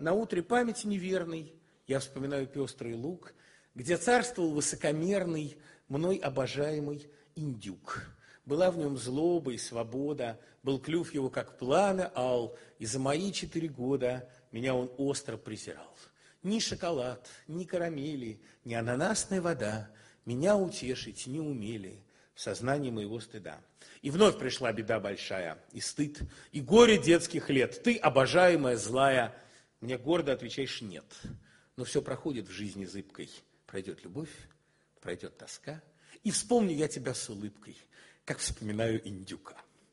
на утре памяти неверной я вспоминаю пестрый луг, где царствовал высокомерный, мной обожаемый индюк. Была в нем злоба и свобода, был клюв его, как пламя ал, и за мои 4 года меня он остро презирал. Ни шоколад, ни карамели, ни ананасная вода меня утешить не умели в сознании моего стыда. И вновь пришла беда большая, и стыд, и горе детских лет. Ты, обожаемая, злая, мне гордо отвечаешь нет. Но все проходит в жизни зыбкой. Пройдет любовь, пройдет тоска, и вспомню я тебя с улыбкой, как вспоминаю индюка.